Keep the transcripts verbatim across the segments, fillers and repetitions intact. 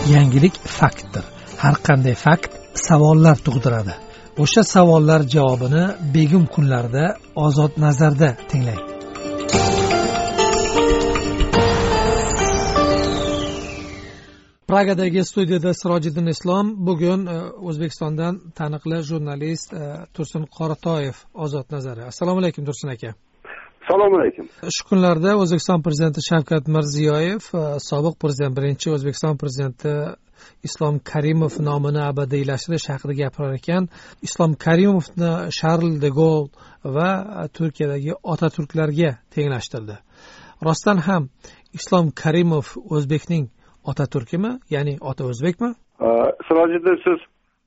Yangilik faktdir. Har qanday fakt savollar tug'diradi. O'sha savollar javobini begum kunlarda Ozod nazarda tinglang. Pragadagi studiyada Sirojiddin Islom, bugun O'zbekistondan taniqli jurnalist Tursun Qoratoyev Ozod nazari. Assalomu alaykum Tursun aka. Assalomu alaykum. Shu kunlarda O'zbekiston prezidenti Shavkat Mirziyoyev sobiq prezident, birinchi O'zbekiston prezidenti Islom Karimov nomini abadiylashtirish haqida gapirar ekan. Islom Karimovni Charl de Gaulle va Turkiyadagi Otaturklarga tenglashtirdi. Rostdan ham Islom Karimov o'zbekning Otaturkimi, ya'ni ota o'zbekmi? Sirojiddin, siz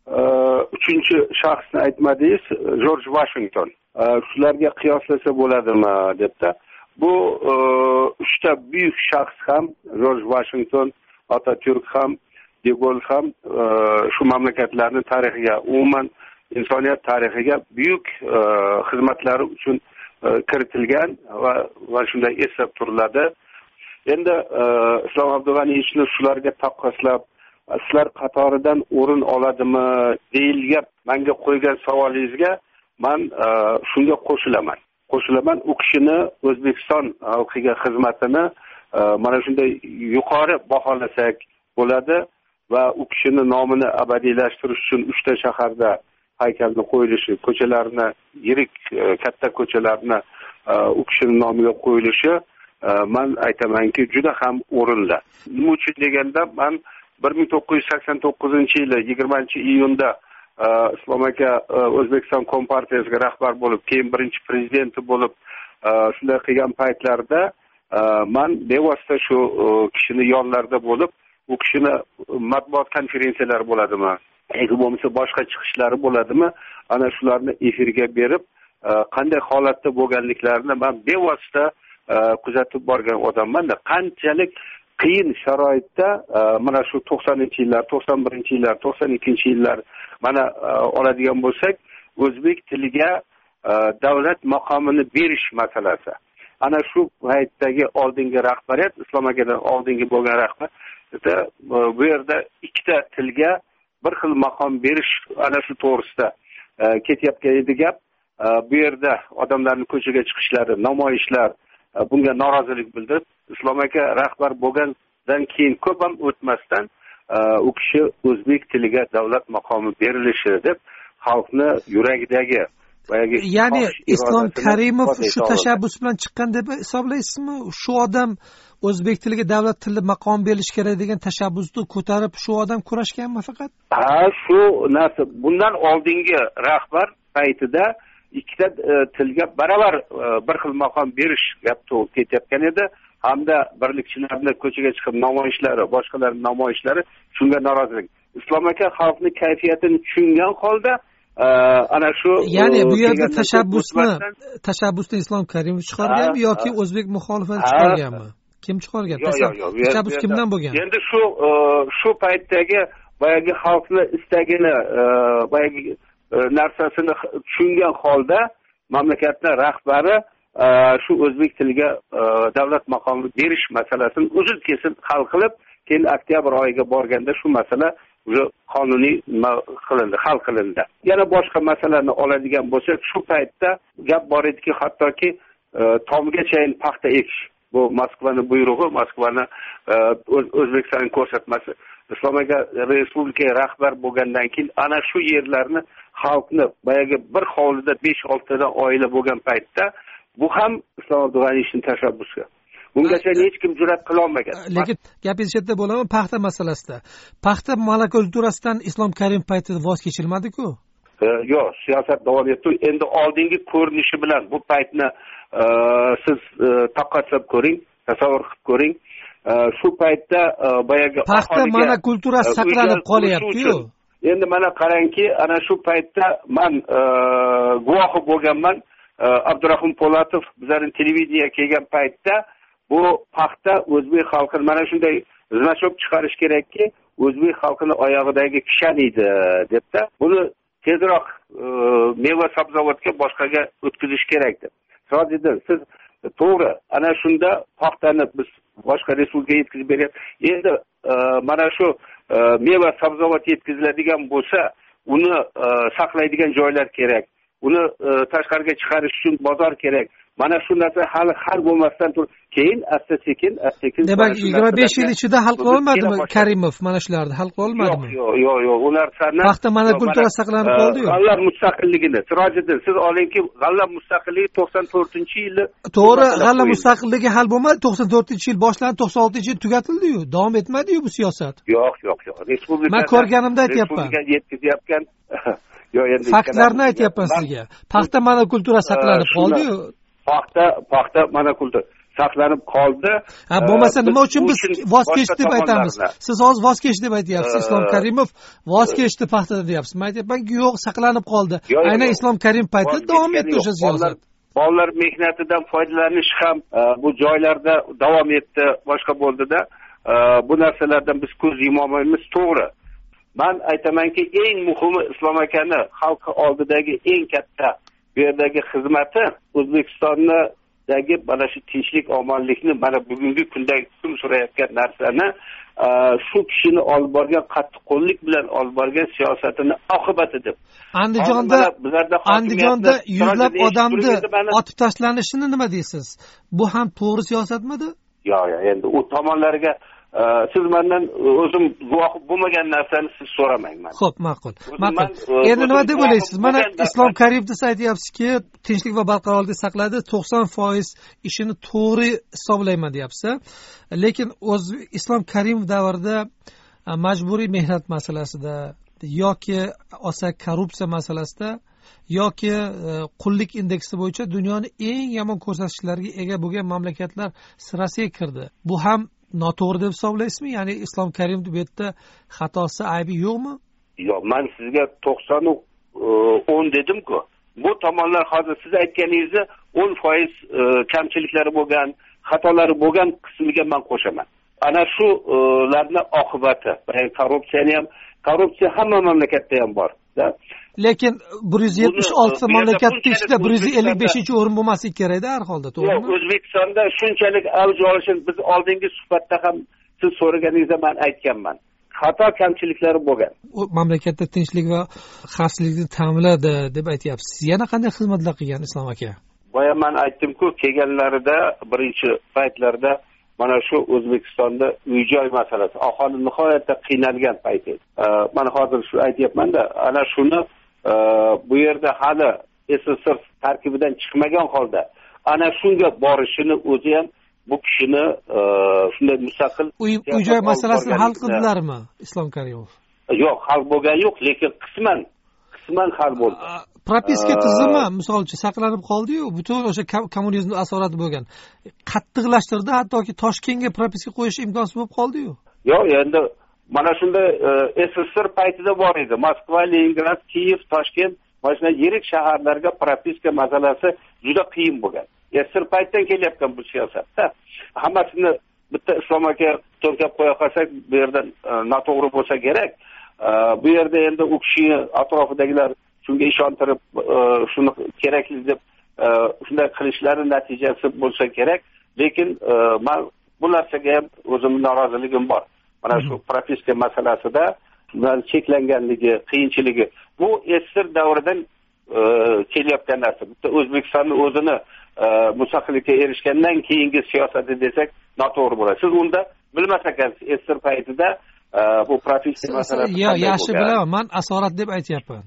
uchinchi shaxsni aytmadingiz, Jorj Vashington. Shularga qiyoslasa bo'ladimi debdi. Bu uchta buyuk shaxs ham, Jorj Vashington, Otaturk ham, De Gaulle ham shu mamlakatlarning tarixiga, umuman insoniyat tarixiga buyuk xizmatlari uchun kiritilgan va va shunday eslab turiladi. Endi Islom Abdug'aniyevichni shularga taqqoslab, sizlar qatoridan o'rin oladimi deyilgan menga qo'ygan savolingizga men shunga qo'shilaman. Qo'shilaman u kishini O'zbekiston xalqiga xizmatini mana shunday yuqori baholasak bo'ladi va u kishini nomini abadiylashtirish uchun uchta shaharda haykalni qo'yilishi, ko'chalarni, yirik katta ko'chalarni u kishini nomiga qo'yilishi men aytamanki juda ham o'rinli. Nima uchun deganda, men bir ming to'qqiz yuz sakson to'qqizinchi yili yigirmanchi iyunda Islom aka O'zbekiston Kompartiyasiga rahbar bo'lib, keyin birinchi prezidenti bo'lib shunday qilgan paytlarda men bevosita shu kishini yonlarida bo'lib, u kishini matbuot konferensiyalari bo'ladimi, yoki bo'lmasa boshqa chiqishlari bo'ladimi, ana shularni efirga berib, qanday holatda bo'lganliklarini men bevosita kuzatib borgan odamman-da. Qanchalik qiyin sharoitda mana shu to'qsoninchi yillar, to'qson birinchi yillar, to'qson ikkinchi yillar mana oladigan bo'lsak, o'zbek tiliga davlat maqomini berish masalasi. Ana shu paytdagi oldingi rahbariyat, Islom akadan oldingi bo'lgan rahbar bu yerda ikkita tilga bir xil maqom berish ana shu to'g'risida ketyapgan edi gap. Bu yerda odamlarning ko'chaga chiqishlari, namoyishlar, bunga norozilik bildirib, Islom aka rahbar bo'lgandan keyin ko'p ham o'tmasdan u kishi o'zbek tiliga davlat maqomi berilishi deb xalqni yuragidagi, ya'ni Islom Karimov shu tashabbus bilan chiqqan deb hisoblaysizmi? Shu odam o'zbek tiliga davlat tili maqom berilishi kerak degan tashabbusni ko'tarib shu odam kurashganmi faqat? Ha, shu narsa bundan oldingi rahbar paytida ikkita tilga baravar bir xil maqom berish gapni ketayotgan edi, hamda birlikchilarni ko'chaga chiqib namoyishlari, boshqalarning namoyishlari shunga norozilik. Islom aka xalqning kayfiyatini tushungan holda ana shu, ya'ni bu yerda tashabbusni tashabbusni Islom Karimov chiqarganmi yoki o'zbek muxolifati chiqarganmi? Kim chiqargan? Tashabbus kimdan bo'lgan? Endi shu shu paytdagi boyagi xalqni istagini, boyagi narsasini tushungan holda mamlakatning rahbari shu o'zbek tiliga davlat maqomini berish masalasini uzun kesin hal qilib, keyin oktyabr oyiga borganda shu masala уже qonuniy qilindi, hal qilindi. Yana boshqa masalani oladigan bo'lsak, shu paytda gap bor ediki, hattoki tomgachayin paxta ekish. Bu Moskvaning buyrug'i, Moskvaning O'zbekistonning ko'rsatmasi. Islom aka respublikaga rahbar bo'lgandan keyin ana shu yerlarni xalqni boyagi bir hovlida besh oltidan oila bo'lgan paytda bu ham Islom Abdug'aniyevning tashabbusi. Bungacha hech kim jur'at qila olmagan. Lekin gapingiz chetda bo'ladimi paxta masalasida? Paxta monokulturasidan Islom Karimov paytida voz kechilmadi-ku? Yo'q, siyosat davom etdi. Endi oldingi ko'rinishi bilan bu paytni siz taqqoslab ko'ring, tasavvur qilib ko'ring. Shu paytda boyagi paxta monokulturasi saqlanib qolyapti-ku. Endi mana qarangki, ana shu paytda men guvohi bo'lganman. Abdurahmon Po'latov bizning televideniyega kelgan paytda bu paxta o'zbek xalqini mana shunday znachok chiqarish kerakki, o'zbek xalqini oyog'idagi kishan edi debdi. Buni tezroq meva sabzavotga boshqaga o'tkazish kerak deb. Sirojiddin, siz to'g'ri, ana shunda paxtani biz boshqa respublikaga yetkazib beryapmiz. Endi mana shu meva sabzavot yetkaziladigan bo'lsa, uni saqlaydigan joylar kerak. Uni tashqariga chiqarish uchun bozor kerak. Mana shu narsa hali hal bo'lmasdan turib, keyin asta-sekin, asta-sekin. Demak, yigirma besh yil ichida hal qila olmadimi Karimov mana shularni? Hal qila olmadimi? Yo'q, yo'q, yo'q. Ular sana paxta monokultura saqlanib qoldi-yu. G'alla mustaqilligini, Sirojiddin, siz olingki, g'alla mustaqilligi to'qson to'rtinchi yili. To'g'ri, g'alla mustaqilligi hal bo'lmadi, to'qson to'rtinchi yil boshlanib, to'qson oltinchi yil tugatildi-yu. Davom etmadi-yu bu siyosat. Yo'q, yo'q, yo'q. Respublika Men ko'rganimda aytyapman. Respublika yetkazayotgan faktlarni aytyapman sizga. Paxta monokultura saqlanib qoldi-yu. Paxta, paxta monokultura saqlanib qoldi. Ha, bo'lmasa nima uchun biz voz kechdi deb aytamiz? Siz hozir voz kechdi deb aytyapsiz. Islom Karimov voz kechdi paxtada deyapsiz. Men aytyapman-ki, yo'q, saqlanib qoldi. Aynan Islom Karimov paytida davom etdi o'sha siyosat. Bolalar mehnatidan foydalanish ham bu joylarda davom etdi, boshqa bo'ldi-da. Bu narsalardan biz ko'z yuma olmaymiz, to'g'ri. Men aytamanki, eng muhimi Islom akani xalq oldidagi eng katta bu yerdagi xizmati O'zbekistondagi mana shu tinchlik, omonlikni mana bugungi kunda kim so'rayotgan narsani shu kishini olib borgan qattiqqo'llik bilan olib borgan siyosatini oqibati deb. Andijonda Andijonda yuzlab odamni otib tashlanishini nima deysiz? Bu ham to'g'ri siyosatmidi? Yo'q, yo'q, endi u tomonlarga siz mendan o'zim guvoh bo'lmagan narsani siz so'ramang. Xo'p, ma'qul. Ma'qul. Endi nima deb o'ylaysiz? Mana Islom Karimov desa aytyapsizki, tinchlik va barqarorlikni saqladi, to'qson foiz ishini to'g'ri hisoblayman deyapsiz. Lekin o'z Islom Karimov davrida majburiy mehnat masalasida yoki osa korrupsiya masalasida yoki qullik indeksi bo'yicha dunyoning eng yomon ko'rsatkichlarga ega bo'lgan mamlakatlar sirasiga kirdi. Bu ham noto'g'ri deb hisoblaysizmi? Ya'ni Islom Karimov bu yerda xatosi, aybi yo'qmi? Yo'q, men sizga to'qson o'n dedim-ku. Bu tomonlar hozir siz aytganingizni o'n foiz kamchiliklari bo'lgan, xatolari bo'lgan qismiga men qo'shaman. Ana shularning oqibati, ya'ni korrupsiyani ham, korrupsiya hamma mamlakatda ham bor. Lekin bir yuz yetmish olti mamlakatning ichida bir yuz ellik beshinchi o'rin bo'lmasligi kerak-da har holda, to'g'rimi? Yo'q, O'zbekistonda shunchalik avj olishini biz oldingi suhbatda ham siz so'raganingizda men aytganman. Xato kamchiliklari bo'lgan. U mamlakatda tinchlik va xavfsizlikni ta'minladi deb aytyapsiz. Yana qanday xizmatlar qilgan Islom aka? Boya men aytdim-ku, kelganlarida birinchi paytlarda mana shu O'zbekistonda uy-joy masalasi, aholi nihoyatda qiynalgan payt edi. Men hozir shu aytyapman-da, ana shuni bu yerda hali S S R tarkibidan chiqmagan holda ana shunga borishini o'zi ham bu kishini shunday mustaqil uy-joy masalasini hal qildilarmi Islom Karimov? Yo'q, hal bo'lgani yo'q, lekin qisman qisman hal bo'ldi. Propiska tizimi misol uchun saqlanib qoldi-yu, butun o'sha kommunizm asorati bo'lgan. Qattiqlashtirdi, hattoki Toshkentga propiska qo'yish imkonsiz bo'lib qoldi-yu. Yo'q, endi mana shunday S S R paytida bor edi. Moskva, Leningrad, Kiyev, Toshkent, mana shunday yirik shaharlarga propiska masalasi juda qiyin bo'lgan. S S R paytdan kelyapti bu siyosatda. Hammasini bitta Islom aka to'rtlab qo'ya qolsak, bu yerda noto'g'ri bo'lsa kerak. Bu yerda endi u kishini atrofidagilar shunga ishontirib, shuni kerakli deb shunday qilishlari natijasi bo'lsa kerak. Lekin men bu narsaga ham o'zimning noroziligim bor. Mana shu propiska masalasida ular cheklanganligi, qiyinchiligi bu S S R davridan kelyapgan narsa. Bitta O'zbekistonning o'zini mustaqillikka erishgandan keyingi siyosati desak noto'g'ri bo'ladi. Siz unda bilmas ekansiz, S S R paytida bu propiska masalasi. Yo'q, yaxshi bilaman. Men asorat deb aytyapman.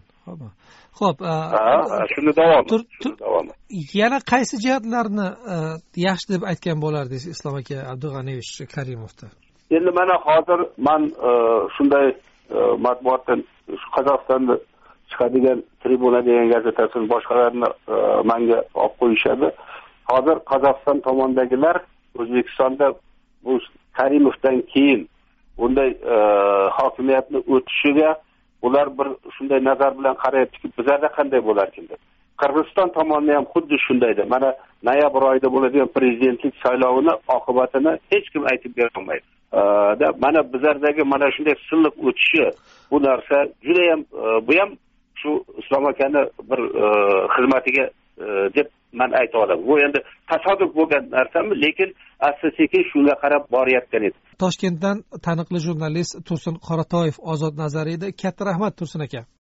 Xo'p, shuni davom davom. Yana qaysi jihatlarni yaxshi deb aytgan bo'lardingiz Islom aka Abdug'aniyevich Karimovda? Endi mana hozir men shunday matbuotdan Qozog'istonda chiqadigan Tribuna degan gazetasini boshqalarni menga olib qo'yishadi. Hozir Qozog'iston tomondagilar O'zbekistonda bu Karimovdan keyin bunday hokimiyatni o'tishiga ular bir shunday nazar bilan qarayaptiki, bizlarda qanday bo'larkin deb. Qirg'iziston tomoni ham xuddi shundaydi. Mana noyabr oyida bo'ladigan prezidentlik saylovini oqibatini hech kim aytib bera olmaydi. Da mana bizlardagi mana shunday silliq o'tishi, bu narsa juda ham bu ham shu Islom akani bir xizmatiga deb man ayta olaman. Bu endi tasodif bo'lgan narsami, lekin asta sekin shunga qarab boryapgan edi. Toshkentdan taniqli jurnalist Tursun Qoratoyev ozod nazari edi. Katta rahmat Tursun aka.